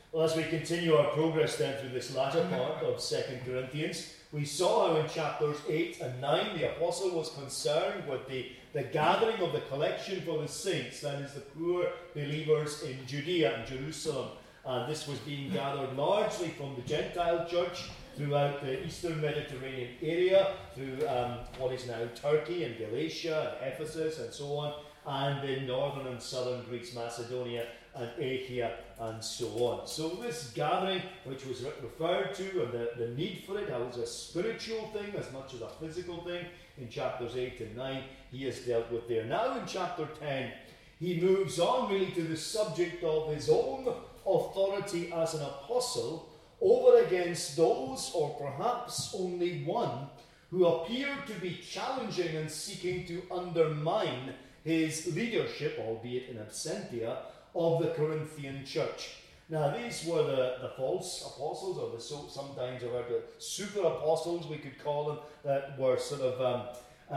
Well, as we continue our progress then through this latter part of 2 Corinthians, we saw how in chapters 8 and 9 the apostle was concerned with the gathering of the collection for the saints, that is the poor believers in Judea and Jerusalem. And this was being gathered largely from the Gentile church throughout the eastern Mediterranean area, through what is now Turkey and Galatia and Ephesus and so on, and in northern and southern Greece, Macedonia and Achaia and so on. So this gathering, which was referred to, and the need for it, how it's a spiritual thing as much as a physical thing, in chapters 8 and 9, he has dealt with there. Now in chapter 10, he moves on really to the subject of his own authority as an apostle over against those, or perhaps only one, who appeared to be challenging and seeking to undermine his leadership, albeit in absentia, of the Corinthian church. Now, these were the false apostles, or sometimes the super apostles, we could call them, that were sort of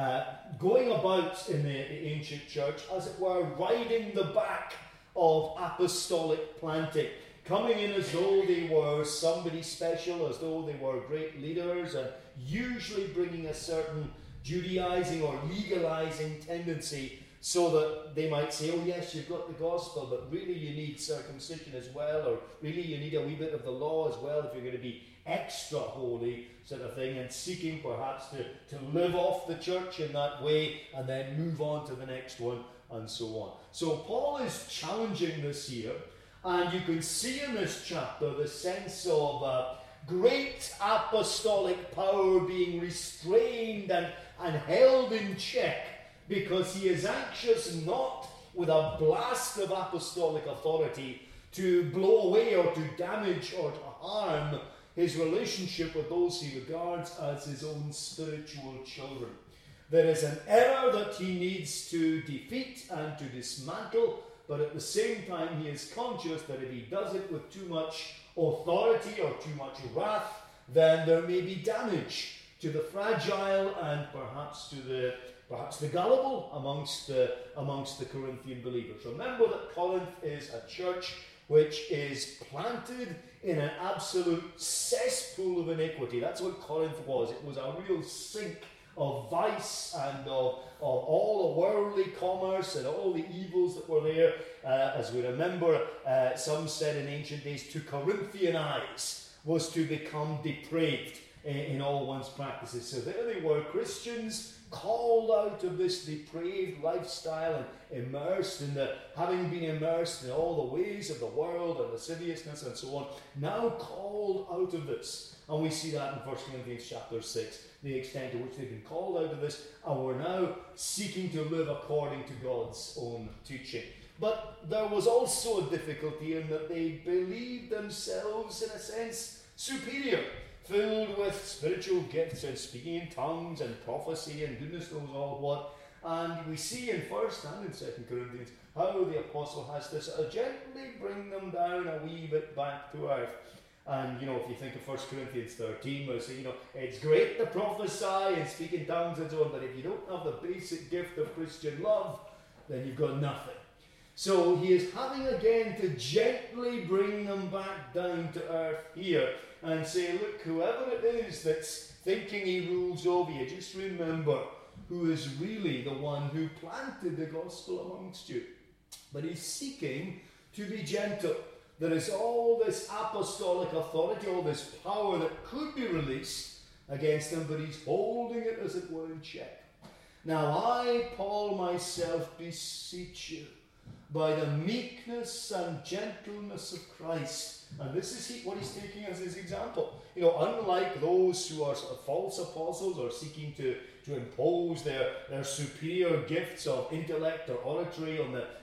going about in the ancient church, as it were, riding the back of apostolic planting, coming in as though they were somebody special, as though they were great leaders, and usually bringing a certain Judaizing or legalizing tendency, so that they might say, oh yes, you've got the gospel, but really you need circumcision as well, or really you need a wee bit of the law as well if you're going to be extra holy, sort of thing, and seeking perhaps to live off the church in that way and then move on to the next one and so on. So Paul is challenging this here, and you can see in this chapter the sense of great apostolic power being restrained and held in check, because he is anxious not with a blast of apostolic authority to blow away or to damage or to harm his relationship with those he regards as his own spiritual children. There is an error that he needs to defeat and to dismantle, but at the same time he is conscious that if he does it with too much authority or too much wrath, then there may be damage to the fragile and perhaps the gullible amongst the Corinthian believers. Remember that Corinth is a church which is planted in an absolute cesspool of iniquity. That's what Corinth was. It was a real sink of vice and of all the worldly commerce and all the evils that were there. As we remember, some said in ancient days, to Corinthianize was to become depraved in all one's practices. So there they were, Christians called out of this depraved lifestyle and immersed in having been immersed in all the ways of the world and lasciviousness and so on, now called out of this. And we see that in 1 Corinthians chapter 6, the extent to which they've been called out of this, and were now seeking to live according to God's own teaching. But there was also a difficulty in that they believed themselves, in a sense, superior, filled with spiritual gifts and speaking in tongues and prophecy and goodness knows all what. And we see in 1st and in 2 Corinthians how the apostle has to sort of gently bring them down a wee bit back to earth. And, if you think of 1 Corinthians 13, where they say, it's great to prophesy and speak in tongues and so on, but if you don't have the basic gift of Christian love, then you've got nothing. So he is having again to gently bring them back down to earth here and say, look, whoever it is that's thinking he rules over you, just remember who is really the one who planted the gospel amongst you. But he's seeking to be gentle. There is all this apostolic authority, all this power that could be released against them, but he's holding it, as it were, in check. Now I, Paul, myself beseech you, by the meekness and gentleness of Christ. And this is what he's taking as his example. Unlike those who are sort of false apostles or seeking to impose their superior gifts of intellect or oratory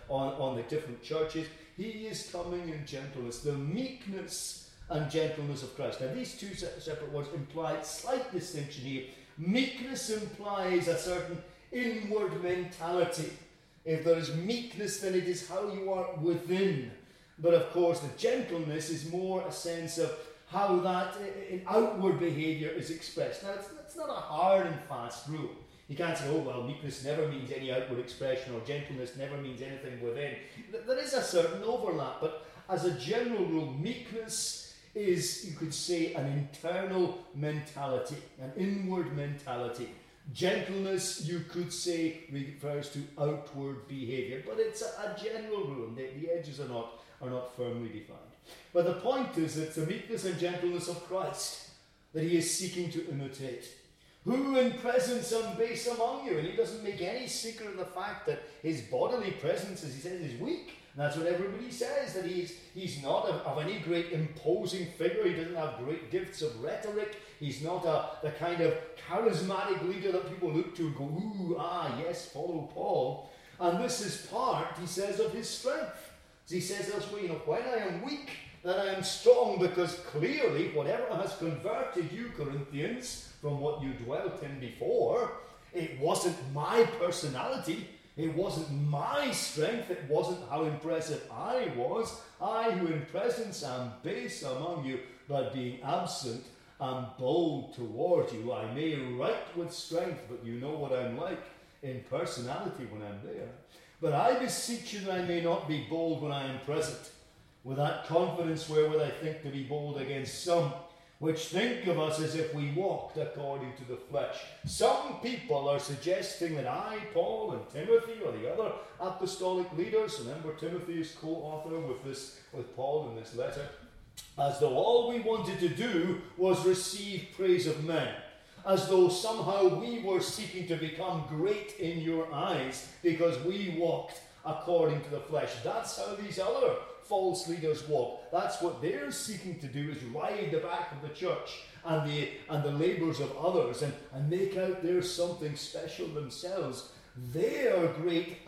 on the different churches, he is coming in gentleness, the meekness and gentleness of Christ. Now these two separate words imply slight distinction here. Meekness implies a certain inward mentality. If there is meekness, then it is how you are within. But of course, the gentleness is more a sense of how that in outward behaviour is expressed. Now, it's not a hard and fast rule. You can't say, oh, well, meekness never means any outward expression, or gentleness never means anything within. There is a certain overlap, but as a general rule, meekness is, you could say, an internal mentality, an inward mentality. Gentleness, you could say, refers to outward behavior, but it's a general rule. The edges are not firmly defined. But the point is that the meekness and gentleness of Christ that he is seeking to imitate. Who in presence and base among you? And he doesn't make any secret of the fact that his bodily presence, as he says, is weak. And that's what everybody says, that he's not of any great imposing figure. He doesn't have great gifts of rhetoric. He's not the kind of charismatic leader that people look to and go, ooh, yes, follow Paul. And this is part, he says, of his strength. As he says elsewhere, when I am weak, then I am strong, because clearly whatever has converted you, Corinthians, from what you dwelt in before, it wasn't my personality. It wasn't my strength. It wasn't how impressive I was. I, who in presence am base among you, but being absent, am bold toward you. I may write with strength, but you know what I'm like in personality when I'm there. But I beseech you that I may not be bold when I am present, with that confidence wherewith I think to be bold against some, which think of us as if we walked according to the flesh. Some people are suggesting that I, Paul, and Timothy, or the other apostolic leaders, remember Timothy is co-author with Paul in this letter, as though all we wanted to do was receive praise of men, as though somehow we were seeking to become great in your eyes because we walked according to the flesh. That's how these other false leaders walk. That's what they're seeking to do, is ride the back of the church and the labours of others and make out there's something special themselves. Their great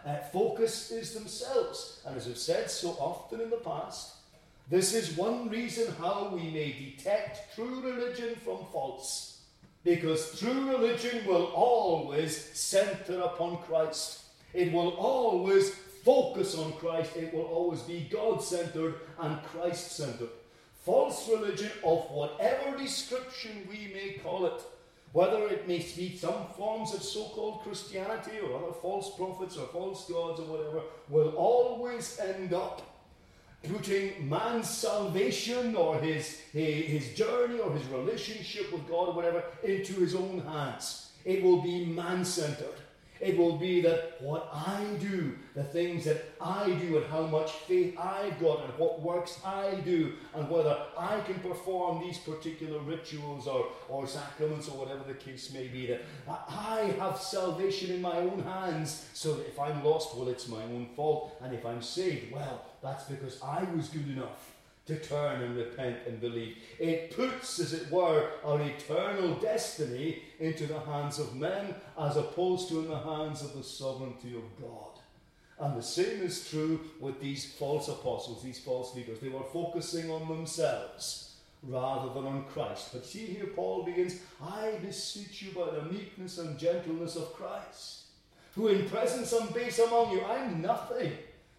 focus is themselves. And as I've said so often in the past, this is one reason how we may detect true religion from false. Because true religion will always centre upon Christ. It will always focus on Christ. It will always be God-centered and Christ-centered. False religion, of whatever description we may call it, whether it may be some forms of so-called Christianity or other false prophets or false gods or whatever, will always end up putting man's salvation or his journey or his relationship with God or whatever into his own hands. It will be man-centered. It will be that what I do, the things that I do, and how much faith I've got, and what works I do, and whether I can perform these particular rituals or sacraments or whatever the case may be, that I have salvation in my own hands, so that if I'm lost, well, it's my own fault, and if I'm saved, well, that's because I was good enough to turn and repent and believe. It puts, as it were, our eternal destiny into the hands of men as opposed to in the hands of the sovereignty of God. And the same is true with these false apostles, these false leaders. They were focusing on themselves rather than on Christ. But see here Paul begins, I beseech you by the meekness and gentleness of Christ, who in presence and base among you, I'm nothing.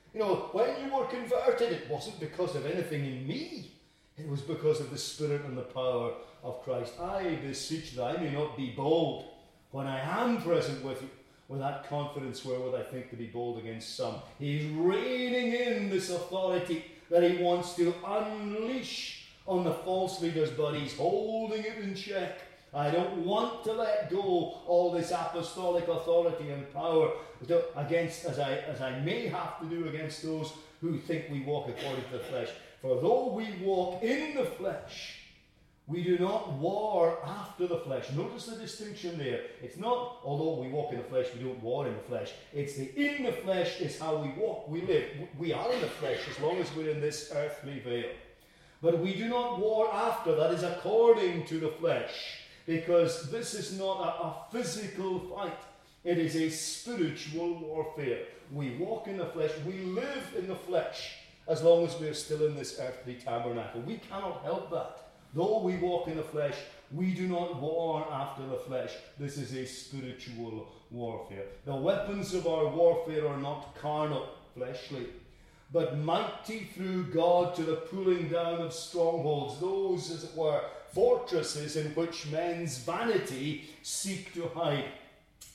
When you were converted, it wasn't because of anything in me. It was because of the Spirit and the power of Christ. I beseech that I may not be bold when I am present with you, with that confidence wherewith I think to be bold against some. He's reining in this authority that he wants to unleash on the false leaders, but he's holding it in check. I don't want to let go all this apostolic authority and power against, as I may have to do against those who think we walk according to the flesh. For though we walk in the flesh, we do not war after the flesh. Notice the distinction there. It's not, although we walk in the flesh, we don't war in the flesh. It's the in the flesh is how we walk, we live. We are in the flesh as long as we're in this earthly veil. But we do not war after, that is according to the flesh. Because this is not a physical fight. It is a spiritual warfare. We walk in the flesh. We live in the flesh as long as we are still in this earthly tabernacle. We cannot help that. Though we walk in the flesh, we do not war after the flesh. This is a spiritual warfare. The weapons of our warfare are not carnal, fleshly, but mighty through God to the pulling down of strongholds. Those, as it were, fortresses in which men's vanity seek to hide.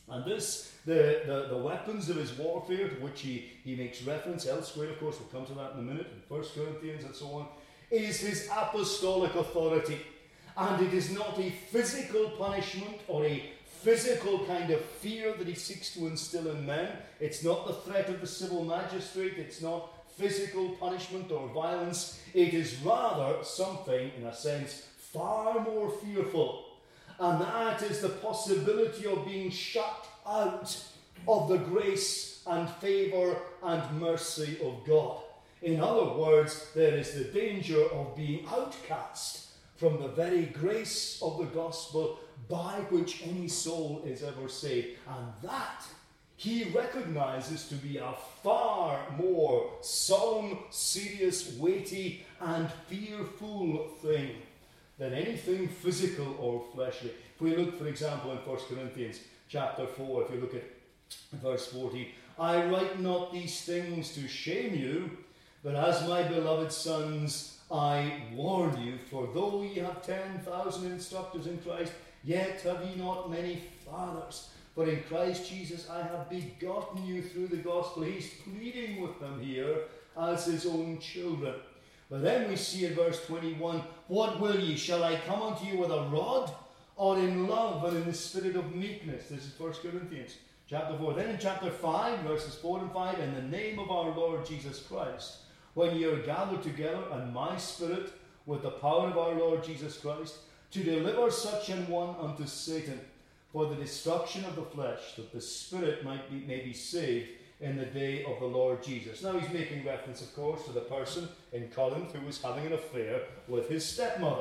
And this, the weapons of his warfare, to which he makes reference elsewhere, of course, we'll come to that in a minute, in 1 Corinthians and so on, is his apostolic authority. And it is not a physical punishment or a physical kind of fear that he seeks to instill in men. It's not the threat of the civil magistrate. It's not physical punishment or violence. It is rather something, in a sense, far more fearful. And that is the possibility of being shut out of the grace and favour and mercy of God. In other words, there is the danger of being outcast from the very grace of the gospel by which any soul is ever saved. And that he recognizes to be a far more solemn, serious, weighty, and fearful thing than anything physical or fleshly. If we look, for example, in 1 Corinthians chapter 4, if you look at verse 40, I write not these things to shame you, but as my beloved sons, I warn you, for though ye have 10,000 instructors in Christ, yet have ye not many fathers. For in Christ Jesus I have begotten you through the gospel. He's pleading with them here as his own children. But then we see in verse 21, what will ye? Shall I come unto you with a rod, or in love and in the spirit of meekness? This is 1 Corinthians chapter 4. Then in chapter 5, verses 4 and 5, in the name of our Lord Jesus Christ, when ye are gathered together, and my spirit, with the power of our Lord Jesus Christ, to deliver such an one unto Satan, for the destruction of the flesh, that the spirit may be saved in the day of the Lord Jesus. Now he's making reference, of course, to the person in Corinth who was having an affair with his stepmother.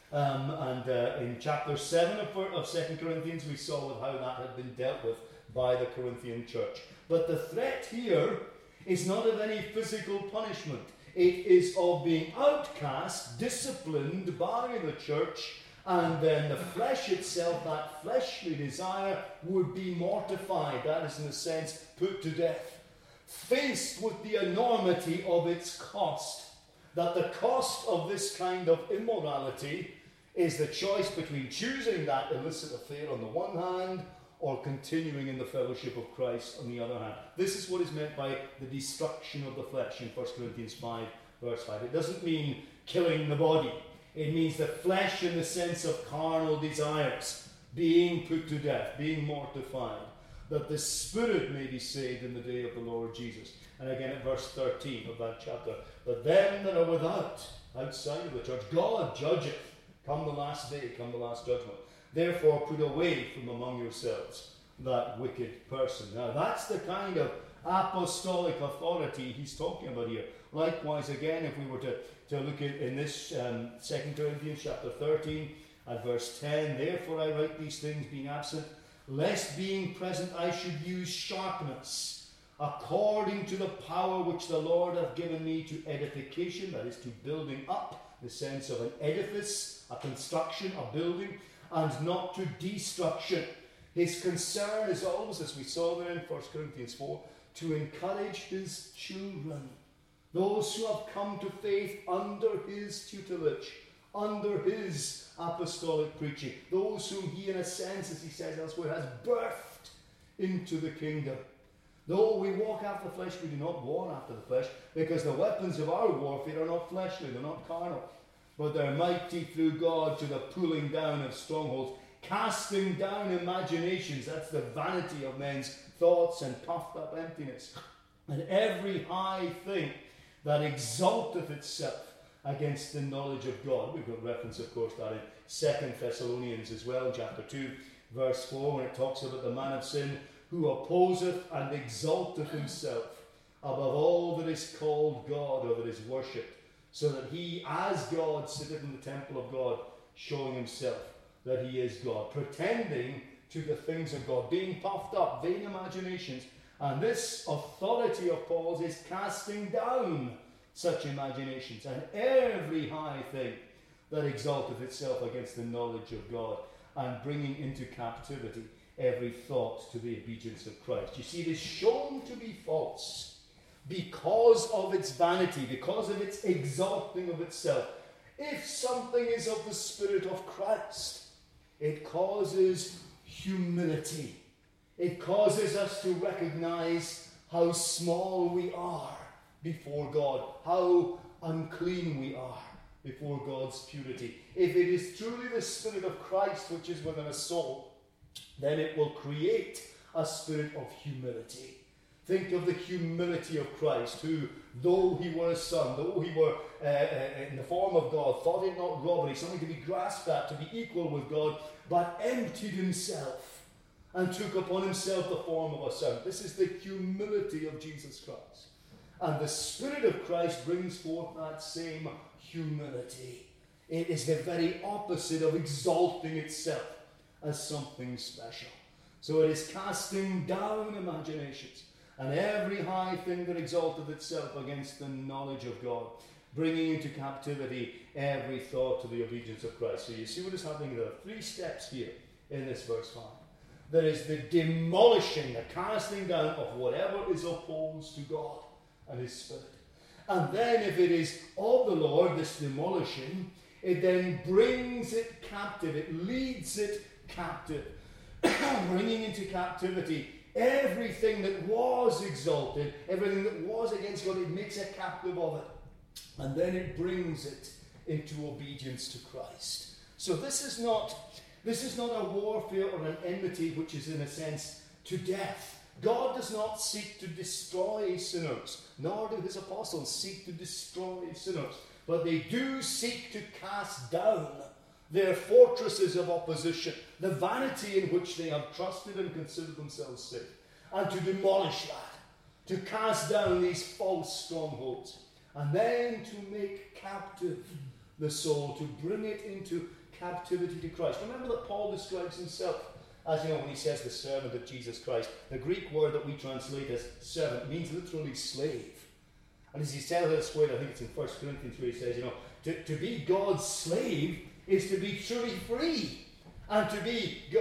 In chapter 7 of 2 Corinthians, we saw how that had been dealt with by the Corinthian church. But the threat here is not of any physical punishment. It is of being outcast, disciplined by the church, and then the flesh itself, that fleshly desire, would be mortified. That is, in a sense, put to death. Faced with the enormity of its cost, that the cost of this kind of immorality is the choice between choosing that illicit affair on the one hand, or continuing in the fellowship of Christ on the other hand. This is what is meant by the destruction of the flesh in 1 Corinthians 5, verse 5. It doesn't mean killing the body. It means the flesh in the sense of carnal desires being put to death, being mortified, that the spirit may be saved in the day of the Lord Jesus. And again at verse 13 of that chapter, but them that are without, outside of the church, God judgeth, come the last day, come the last judgment. Therefore put away from among yourselves that wicked person. Now that's the kind of apostolic authority he's talking about here. Likewise, again, if we were to look at in this 2 Corinthians chapter 13 at verse 10, therefore I write these things being absent, lest being present I should use sharpness, according to the power which the Lord hath given me to edification, that is to building up, the sense of an edifice, a construction, a building, and not to destruction. His concern is always, as we saw there in 1 Corinthians 4, to encourage his children, those who have come to faith under his tutelage, under his apostolic preaching, those whom he, in a sense, as he says elsewhere, has birthed into the kingdom. Though we walk after the flesh, we do not war after the flesh, because the weapons of our warfare are not fleshly, they're not carnal, but they're mighty through God to the pulling down of strongholds, casting down imaginations, that's the vanity of men's thoughts, and puffed up emptiness, and every high thing that exalteth itself against the knowledge of God. We've got reference, of course, that in 2 Thessalonians as well, chapter 2, verse 4, when it talks about the man of sin who opposeth and exalteth himself above all that is called God or that is worshipped, so that he, as God, sitteth in the temple of God, showing himself that he is God, pretending to the things of God, being puffed up, vain imaginations. And this authority of Paul's is casting down such imaginations and every high thing that exalteth itself against the knowledge of God, and bringing into captivity every thought to the obedience of Christ. You see, it is shown to be false because of its vanity, because of its exalting of itself. If something is of the Spirit of Christ, it causes humility. It causes us to recognize how small we are before God, how unclean we are before God's purity. If it is truly the Spirit of Christ which is within a soul, then it will create a spirit of humility. Think of the humility of Christ, who, though he were a son, though he were in the form of God, thought it not robbery, something to be grasped at, to be equal with God, but emptied himself and took upon himself the form of a son. This is the humility of Jesus Christ. And the Spirit of Christ brings forth that same humility. It is the very opposite of exalting itself as something special. So it is casting down imaginations and every high thing that exalteth itself against the knowledge of God, bringing into captivity every thought to the obedience of Christ. So you see what is happening. There are 3 steps here in this verse 5. There is the demolishing, the casting down of whatever is opposed to God and his Spirit. And then if it is of the Lord, this demolishing, it then brings it captive. It leads it captive, bringing into captivity everything that was exalted, everything that was against God. It makes a captive of it. And then it brings it into obedience to Christ. So this is not a warfare or an enmity which is in a sense to death. God does not seek to destroy sinners, nor do his apostles seek to destroy sinners. But they do seek to cast down their fortresses of opposition, the vanity in which they have trusted and considered themselves safe, and to demolish that, to cast down these false strongholds, and then to make captive the soul, to bring it into captivity to Christ. Remember that Paul describes himself as, when he says the servant of Jesus Christ. The Greek word that we translate as servant means literally slave. And as he says elsewhere, I think it's in 1 Corinthians where he says, to be God's slave is to be truly free. And to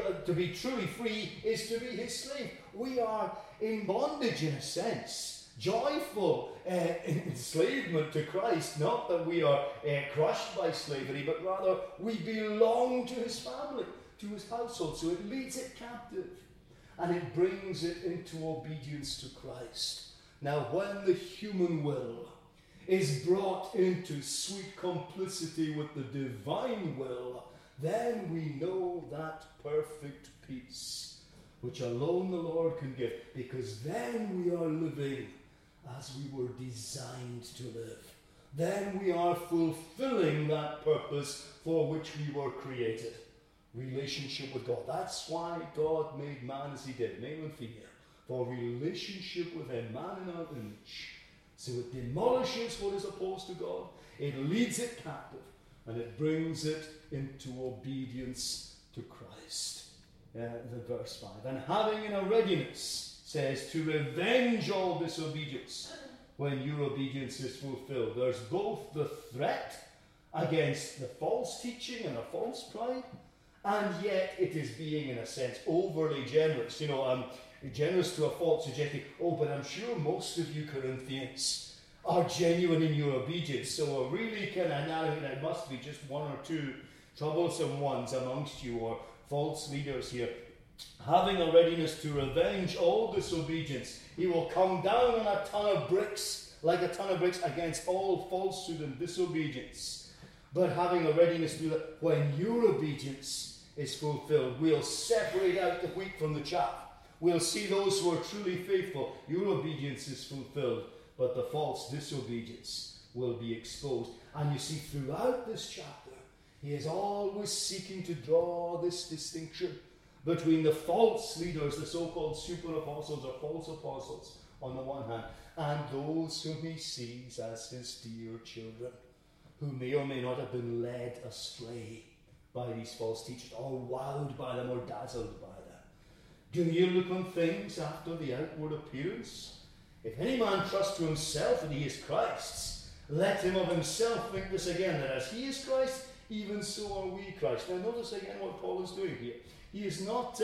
be truly free is to be his slave. We are in bondage in a sense, joyful enslavement to Christ. Not that we are crushed by slavery, but rather we belong to his family, to his household. So it leads it captive and it brings it into obedience to Christ. Now, when the human will is brought into sweet complicity with the divine will, then we know that perfect peace, which alone the Lord can give, because then we are living as we were designed to live. Then we are fulfilling that purpose for which we were created. Relationship with God. That's why God made man as he did, male and female, for relationship with him, man in our image. So it demolishes what is opposed to God, it leads it captive, and it brings it into obedience to Christ. The verse 5. And having in a readiness, says, to revenge all disobedience when your obedience is fulfilled. There's both the threat against the false teaching and a false pride, and yet it is being, in a sense, overly generous. Generous to a fault, suggesting, but I'm sure most of you Corinthians are genuine in your obedience, so I really can analyze it must be just one or two troublesome ones amongst you, or false leaders here. Having a readiness to revenge all disobedience, he will come down on a ton of bricks, like a ton of bricks, against all falsehood and disobedience. But having a readiness to do that when your obedience is fulfilled, we'll separate out the wheat from the chaff. We'll see those who are truly faithful. Your obedience is fulfilled, but the false disobedience will be exposed. And you see, throughout this chapter, he is always seeking to draw this distinction between the false leaders, the so-called super apostles or false apostles, on the one hand, and those whom he sees as his dear children, who may or may not have been led astray by these false teachers, or wowed by them, or dazzled by them. Do you look on things after the outward appearance? If any man trust to himself that he is Christ's, let him of himself think this again, that as he is Christ, even so are we Christ. Now notice again what Paul is doing here. He is not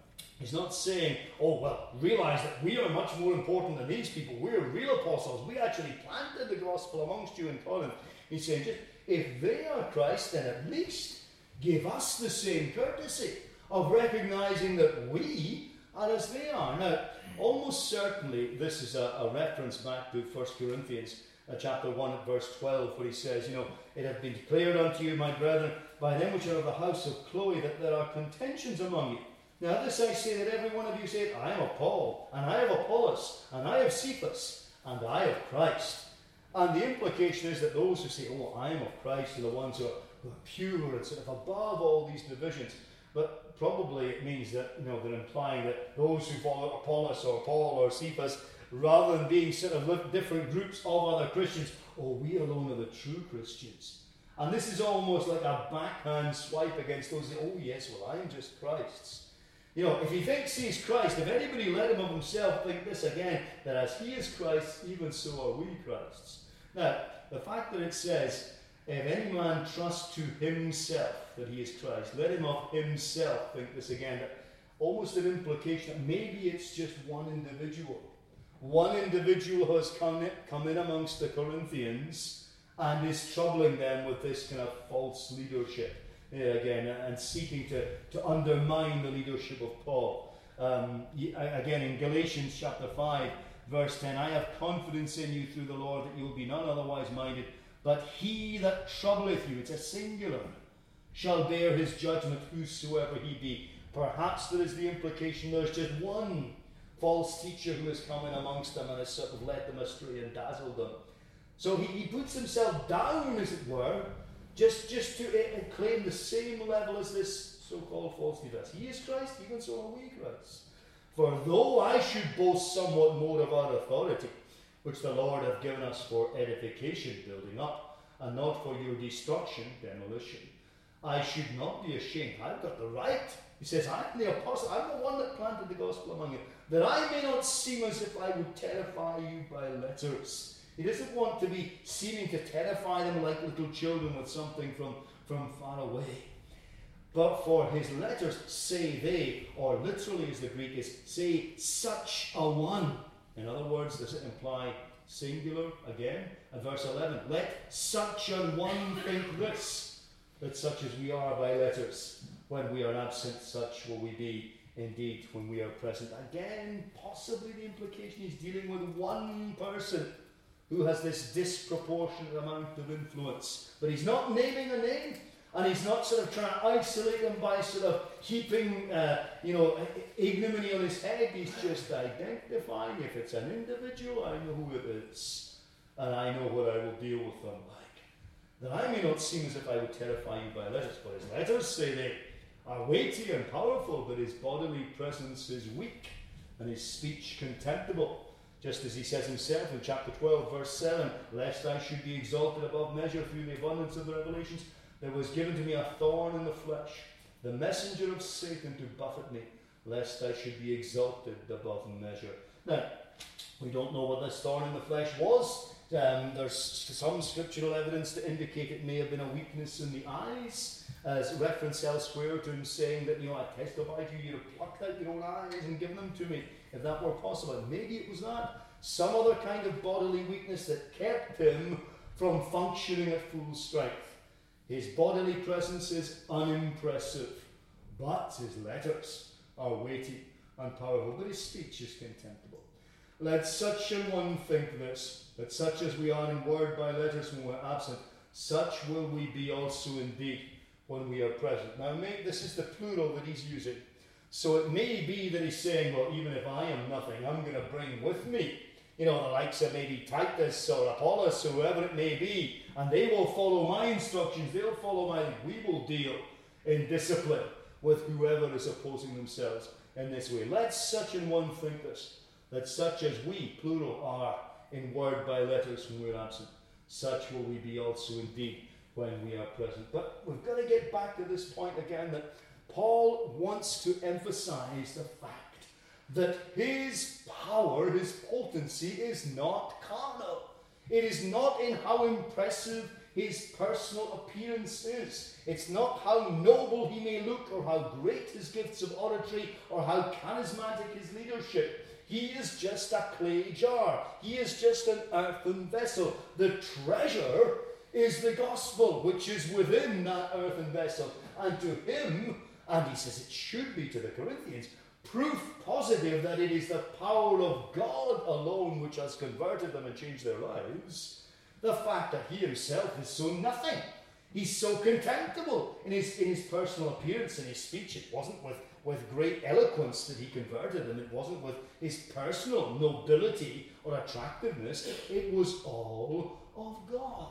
saying, realize that we are much more important than these people. We're real apostles. We actually planted the gospel amongst you in Corinth. He's saying, just if they are Christ, then at least give us the same courtesy of recognizing that we and as they are. Now, almost certainly this is a reference back to 1 Corinthians chapter 1 at verse 12, where he says, it hath been declared unto you, my brethren, by them which are of the house of Chloe, that there are contentions among you. Now this I say, that every one of you saith, I am of Paul, and I have Apollos, and I have Cephas, and I have Christ. And the implication is that those who say, I am of Christ, are the ones who are pure and sort of above all these divisions. But probably it means that, they're implying that those who follow Apollos or Paul or Cephas, rather than being sort of different groups of other Christians, we alone are the true Christians. And this is almost like a backhand swipe against those that, yes, I'm just Christ's. If he thinks he's Christ, if anybody let him of himself think this again, that as he is Christ, even so are we Christ's. Now, the fact that it says, if any man trust to himself that he is Christ, let him of himself think this again, that almost an implication that maybe it's just one individual. One individual has come in amongst the Corinthians and is troubling them with this kind of false leadership. Again, and seeking to undermine the leadership of Paul. Again, in Galatians chapter 5, verse 10, I have confidence in you through the Lord that you will be none otherwise minded, but he that troubleth you, it's a singular, shall bear his judgment, whosoever he be. Perhaps there is the implication there's just one false teacher who has come in amongst them and has sort of led them astray and dazzled them. So he puts himself down, as it were, just to claim the same level as this so-called false teacher. He is Christ, even so are we Christ. For though I should boast somewhat more of our authority, which the Lord hath given us for edification, building up, and not for your destruction, demolition, I should not be ashamed. I've got the right. He says, I'm the apostle, I'm the one that planted the gospel among you, that I may not seem as if I would terrify you by letters. He doesn't want to be seeming to terrify them like little children with something from far away. But for his letters, say they, or literally as the Greek is, say such a one. In other words, does it imply singular again? And verse 11, let such an one think this, that such as we are by letters. When we are absent, such will we be indeed when we are present. Again, possibly the implication is dealing with one person who has this disproportionate amount of influence. But he's not naming a name, and he's not sort of trying to isolate them by sort of heaping, ignominy on his head. He's just identifying, if it's an individual, I know who it is, and I know what I will deal with them like. That I may not seem as if I would terrify you by letters, but his letters, say they, are weighty and powerful, but his bodily presence is weak, and his speech contemptible. Just as he says himself in chapter 12, verse 7, lest I should be exalted above measure through the abundance of the revelations, there was given to me a thorn in the flesh, the messenger of Satan to buffet me, lest I should be exalted above measure. Now, we don't know what this thorn in the flesh was. There's some scriptural evidence to indicate it may have been a weakness in the eyes, as reference elsewhere to him saying that, I testified to you, you'd have plucked out your own eyes and given them to me, if that were possible. Maybe it was that. Some other kind of bodily weakness that kept him from functioning at full strength. His bodily presence is unimpressive, but his letters are weighty and powerful, but his speech is contemptible. Let such an one think this, that such as we are in word by letters when we're absent, such will we be also indeed when we are present. Now, this is the plural that he's using. So it may be that he's saying, well, even if I am nothing, I'm going to bring with me, the likes of maybe Titus or Apollos or whoever it may be, and they will follow my instructions, they'll follow we will deal in discipline with whoever is opposing themselves in this way. Let such an one think this, that such as we, plural, are in word by letters when we're absent, such will we be also indeed when we are present. But we've got to get back to this point again, that Paul wants to emphasize the fact that his power, his potency, is not carnal. It is not in how impressive his personal appearance is. It's not how noble he may look, or how great his gifts of oratory, or how charismatic his leadership. He is just a clay jar. He is just an earthen vessel. The treasure is the gospel, which is within that earthen vessel. And to him, and he says it should be to the Corinthians, proof positive that it is the power of God alone which has converted them and changed their lives, the fact that he himself is so nothing. He's so contemptible in his personal appearance and his speech. It wasn't with great eloquence that he converted them. It wasn't with his personal nobility or attractiveness. It was all of God.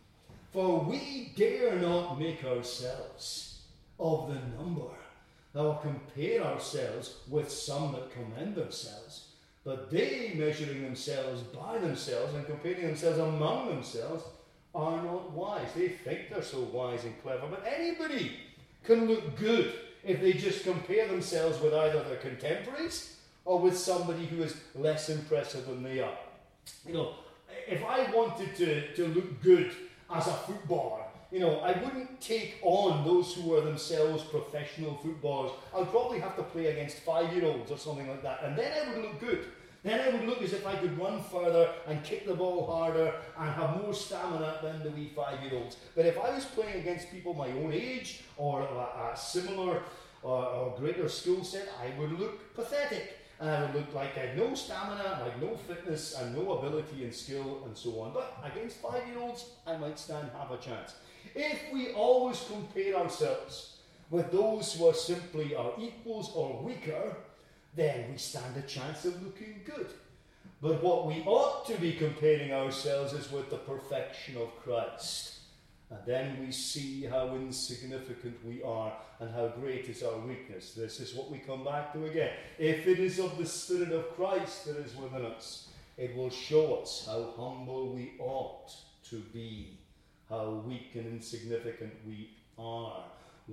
For we dare not make ourselves of the number, nor compare ourselves with some that commend themselves. But they, measuring themselves by themselves and comparing themselves among themselves, are not wise. They think they're so wise and clever, but anybody can look good if they just compare themselves with either their contemporaries or with somebody who is less impressive than they are. You know, if I wanted to look good as a footballer, you know, I wouldn't take on those who are themselves professional footballers. I'd probably have to play against 5-year-olds or something like that, and then I would look good. Then I would look as if I could run further and kick the ball harder and have more stamina than the wee 5-year-olds. But if I was playing against people my own age or a similar or greater skill set, I would look pathetic. And I would look like I had no stamina, I had no fitness and no ability and skill and so on. But against 5-year-olds, I might stand half a chance. If we always compare ourselves with those who are simply our equals or weaker, then we stand a chance of looking good. But what we ought to be comparing ourselves is with the perfection of Christ. And then we see how insignificant we are and how great is our weakness. This is what we come back to again. If it is of the Spirit of Christ that is within us, it will show us how humble we ought to be, how weak and insignificant we are.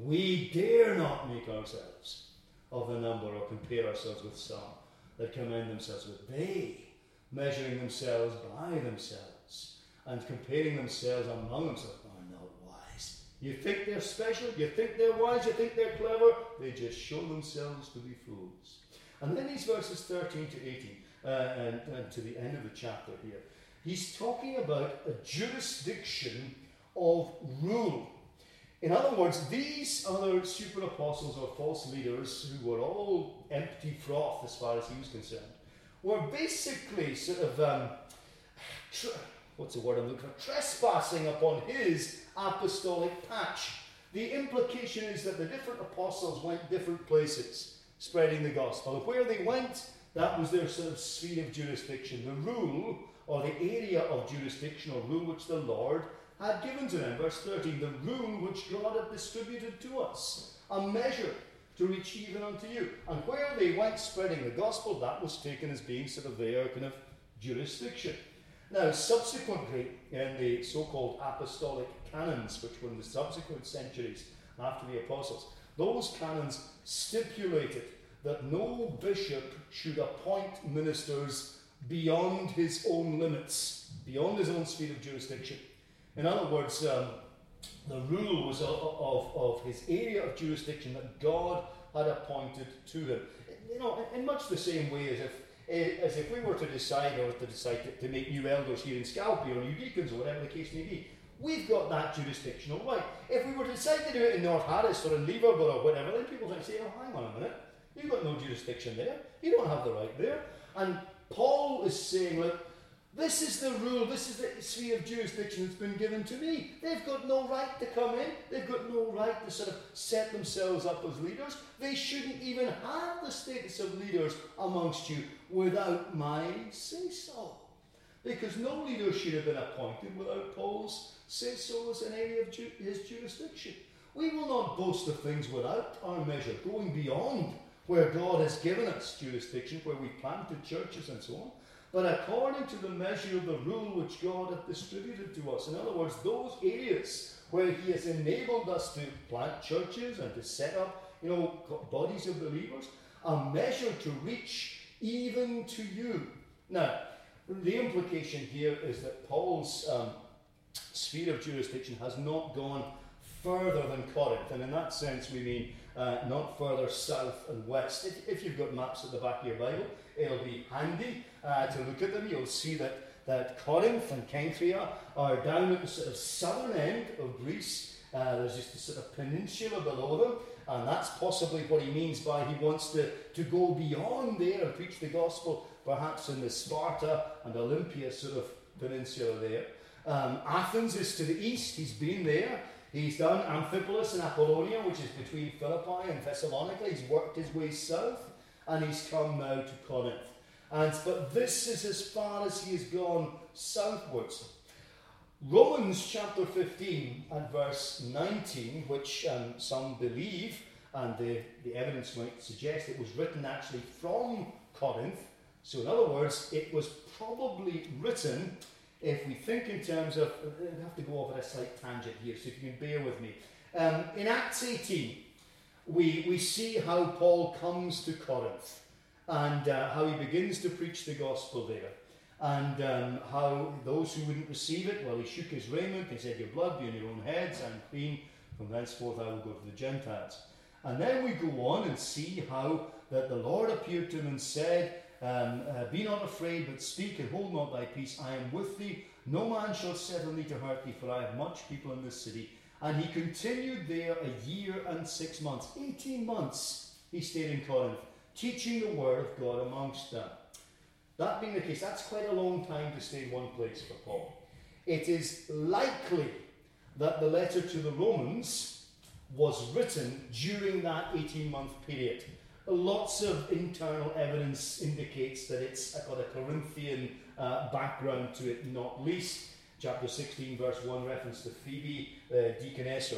We dare not make ourselves of the number or compare ourselves with some that commend themselves with. They, measuring themselves by themselves and comparing themselves among themselves, are not wise. You think they're special, you think they're wise, you think they're clever, they just show themselves to be fools. And then these verses 13 to 18, and to the end of the chapter here, he's talking about a jurisdiction of rule. In other words, these other super apostles or false leaders, who were all empty froth as far as he was concerned, were basically sort of, what's the word I'm looking for? Trespassing upon his apostolic patch. The implication is that the different apostles went different places, spreading the gospel. And where they went, that was their sort of sphere of jurisdiction. The rule, or the area of jurisdiction or rule which the Lord had given to them. Verse 13, the rule which God had distributed to us, a measure to reach even unto you. And where they went spreading the gospel, that was taken as being sort of their kind of jurisdiction. Now, subsequently, in the so-called apostolic canons, which were in the subsequent centuries after the apostles, those canons stipulated that no bishop should appoint ministers beyond his own limits, beyond his own sphere of jurisdiction. In other words, the rule was of his area of jurisdiction that God had appointed to him. You know, in much the same way as if we were to decide to make new elders here in Scalpy or new deacons or whatever the case may be, we've got that jurisdictional right. If we were to decide to do it in North Harris or in Leverburgh or whatever, then people might say, oh, hang on a minute, you've got no jurisdiction there. You don't have the right there. And Paul is saying, look, this is the rule, this is the sphere of jurisdiction that's been given to me. They've got no right to come in. They've got no right to sort of set themselves up as leaders. They shouldn't even have the status of leaders amongst you without my say-so. Because no leader should have been appointed without Paul's say-so as an area of his jurisdiction. We will not boast of things without our measure, going beyond where God has given us jurisdiction, where we planted churches and so on, but according to the measure of the rule which God hath distributed to us. In other words, those areas where he has enabled us to plant churches and to set up, you know, bodies of believers, a measure to reach even to you. Now, the implication here is that Paul's sphere of jurisdiction has not gone further than Corinth, and in that sense we mean not further south and west. If you've got maps at the back of your Bible, it'll be handy to look at them. You'll see that Corinth and Cenchrea are down at the sort of southern end of Greece, There's just a sort of peninsula below them, and that's possibly what he means by he wants to go beyond there and preach the gospel, perhaps in the Sparta and Olympia sort of peninsula there. Athens is to the east. He's been there. He's done Amphipolis and Apollonia, which is between Philippi and Thessalonica. He's worked his way south, and he's come now to Corinth. But this is as far as he has gone southwards. Romans chapter 15 and verse 19, which some believe, and the evidence might suggest it was written actually from Corinth. So in other words, it was probably written, if we think in terms of, I have to go over a slight tangent here, so if you can bear with me. In Acts 18, we see how Paul comes to Corinth, and how he begins to preach the gospel there. And how those who wouldn't receive it, well, he shook his raiment, he said, your blood be on your own heads, and clean, from thenceforth I will go to the Gentiles. And then we go on and see how that the Lord appeared to him and said, be not afraid, but speak and hold not thy peace. I am with thee. No man shall set on thee to hurt thee, for I have much people in this city. And he continued there 1 year and 6 months. 18 months he stayed in Corinth, teaching the word of God amongst them. That being the case, that's quite a long time to stay in one place for Paul. It is likely that the letter to the Romans was written during that 18-month period. Lots of internal evidence indicates that it's got a Corinthian background to it, not least. Chapter 16, verse 1, reference to Phoebe, deaconess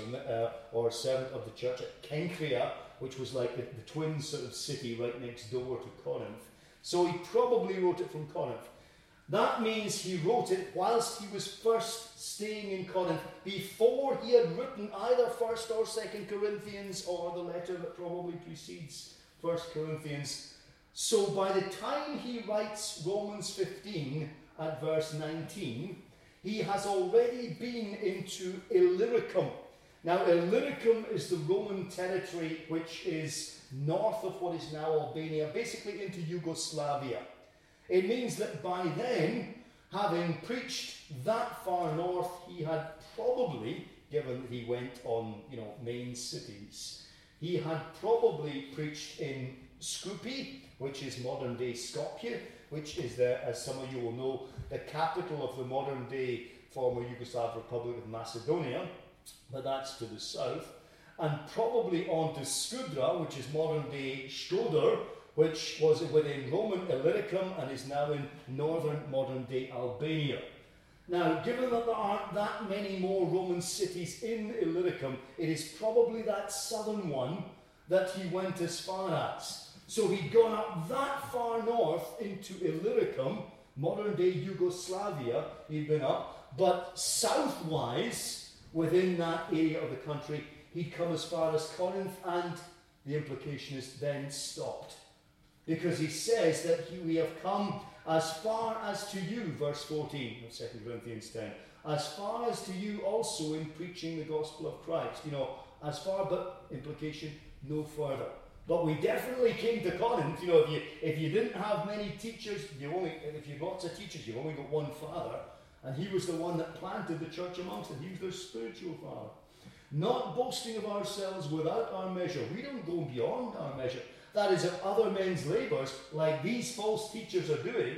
or servant of the church at Cenchrea, which was like the twin sort of city right next door to Corinth. So he probably wrote it from Corinth. That means he wrote it whilst he was first staying in Corinth, before he had written either 1st or 2nd Corinthians, or the letter that probably precedes 1st Corinthians. So by the time he writes Romans 15 at verse 19, he has already been into Illyricum. Now, Illyricum is the Roman territory which is north of what is now Albania, basically into Yugoslavia. It means that by then, having preached that far north, he had probably, given that he went on, main cities, he had probably preached in Skopje, which is modern-day Skopje, which is, as some of you will know, the capital of the modern-day former Yugoslav Republic of Macedonia, but that's to the south, and probably on to Skudra, which is modern-day Shkodër, which was within Roman Illyricum and is now in northern modern-day Albania. Now, given that there aren't that many more Roman cities in Illyricum, it is probably that southern one that he went as far as. So he'd gone up that far north into Illyricum, modern-day Yugoslavia, he'd been up, but southwise, within that area of the country, he'd come as far as Corinth, and the implication is then stopped. Because he says that we have come as far as to you, verse 14 of 2 Corinthians 10, as far as to you also in preaching the gospel of Christ. As far, but implication, no further. But we definitely came to Corinth. If you didn't have many teachers, if you had lots of teachers, you've only got one father, and he was the one that planted the church amongst them. He was their spiritual father. Not boasting of ourselves without our measure. We don't go beyond our measure. That is, if other men's labours, like these false teachers are doing,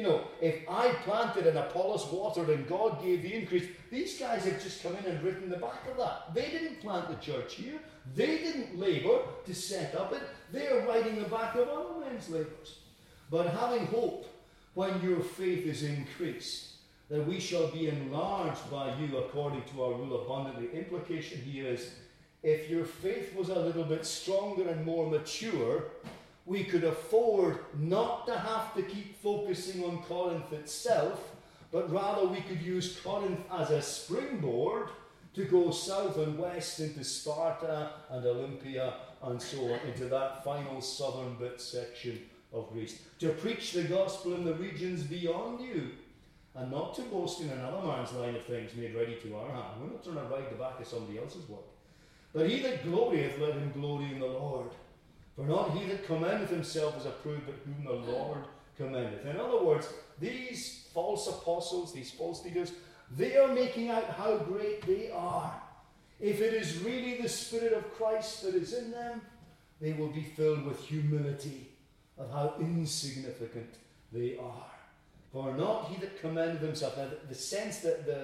if I planted and Apollos watered and God gave the increase, these guys have just come in and written the back of that. They didn't plant the church here. They didn't labour to set up it. They are writing the back of other men's labours. But having hope, when your faith is increased, that we shall be enlarged by you according to our rule abundantly. Implication here is, if your faith was a little bit stronger and more mature, we could afford not to have to keep focusing on Corinth itself, but rather we could use Corinth as a springboard to go south and west into Sparta and Olympia and so on, into that final southern bit section of Greece, to preach the gospel in the regions beyond you, and not to boast in another man's line of things made ready to our hand. We're not trying to ride the back of somebody else's work. But he that glorieth, let him glory in the Lord. For not he that commendeth himself is approved, but whom the Lord commendeth. In other words, these false apostles, these false leaders, they are making out how great they are. if it is really the Spirit of Christ that is in them, they will be filled with humility of how insignificant they are. For not he that commendeth himself. Now, the sense that the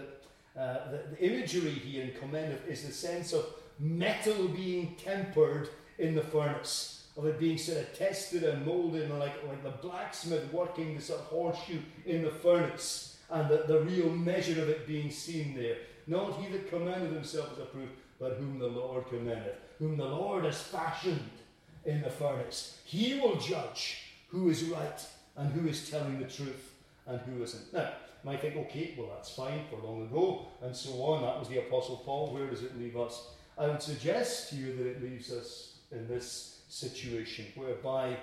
imagery here in commendeth is the sense of metal being tempered in the furnace, of it being sort of tested and molded, and like the blacksmith working the sort of horseshoe in the furnace, and the real measure of it being seen there. Not he that commendeth himself is approved, but whom the Lord commendeth, whom the Lord has fashioned in the furnace. He will judge who is right and who is telling the truth and who isn't. Now, you might think, okay, well, that's fine for long ago, and so on. That was the Apostle Paul. Where does it leave us? I would suggest to you that it leaves us in this situation, whereby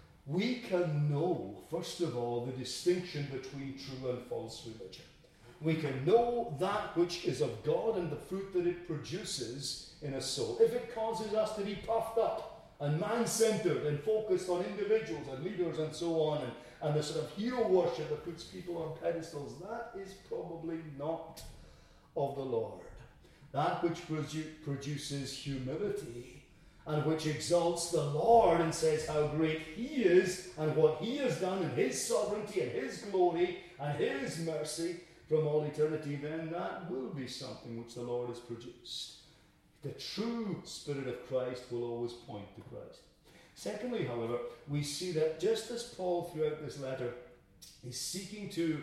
we can know, first of all, the distinction between true and false religion. We can know that which is of God and the fruit that it produces in a soul. If it causes us to be puffed up and man-centered and focused on individuals and leaders and so on, and the sort of hero worship that puts people on pedestals, that is probably not of the Lord. That which produces humility and which exalts the Lord and says how great he is and what he has done in his sovereignty and his glory and his mercy from all eternity, then that will be something which the Lord has produced. The true Spirit of Christ will always point to Christ. Secondly, however, we see that just as Paul throughout this letter is seeking to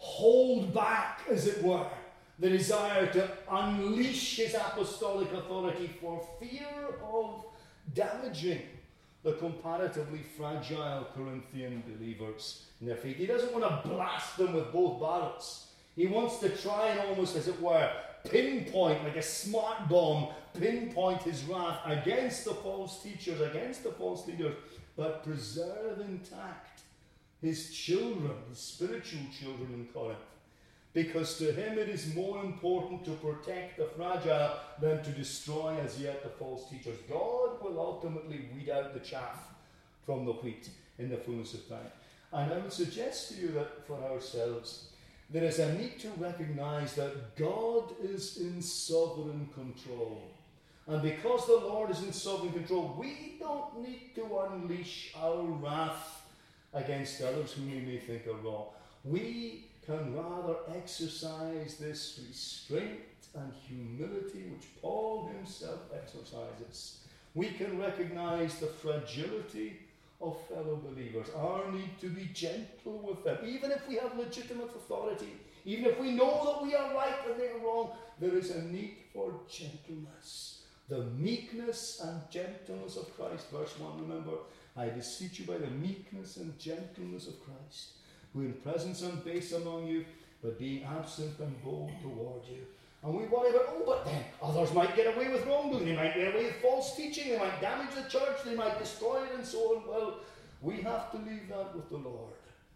hold back, as it were, the desire to unleash his apostolic authority for fear of damaging the comparatively fragile Corinthian believers in their faith. He doesn't want to blast them with both barrels. He wants to try and almost, as it were, pinpoint, like a smart bomb, pinpoint his wrath against the false teachers, against the false leaders, but preserve intact his children, his spiritual children in Corinth. Because to him it is more important to protect the fragile than to destroy as yet the false teachers. God will ultimately weed out the chaff from the wheat in the fullness of time. And I would suggest to you that for ourselves, there is a need to recognize that God is in sovereign control. And because the Lord is in sovereign control, we don't need to unleash our wrath against others whom we may think are wrong. We can rather exercise this restraint and humility which Paul himself exercises. We can recognize the fragility of fellow believers, our need to be gentle with them, even if we have legitimate authority, even if we know that we are right and they are wrong, there is a need for gentleness. The meekness and gentleness of Christ. Verse 1, remember, I beseech you by the meekness and gentleness of Christ, who in presence and base among you, but being absent and bold toward you. And we worry about, but then others might get away with wrongdoing, they might get away with false teaching, they might damage the church, they might destroy it and so on. Well, we have to leave that with the Lord.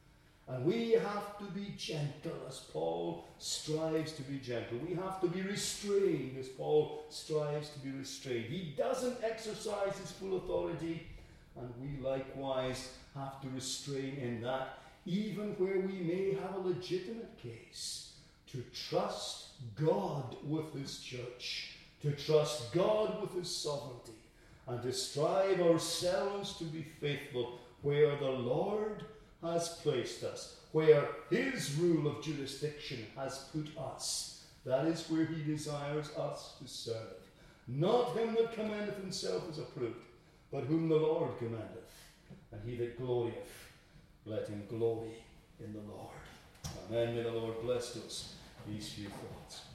And we have to be gentle as Paul strives to be gentle. We have to be restrained as Paul strives to be restrained. He doesn't exercise his full authority, and we likewise have to restrain in that, even where we may have a legitimate case, to trust God with his church, to trust God with his sovereignty, and to strive ourselves to be faithful where the Lord has placed us, where his rule of jurisdiction has put us. That is where he desires us to serve. Not him that commendeth himself is approved, but whom the Lord commendeth. And he that glorieth, let him glory in the Lord. Amen. May the Lord bless us these few thoughts.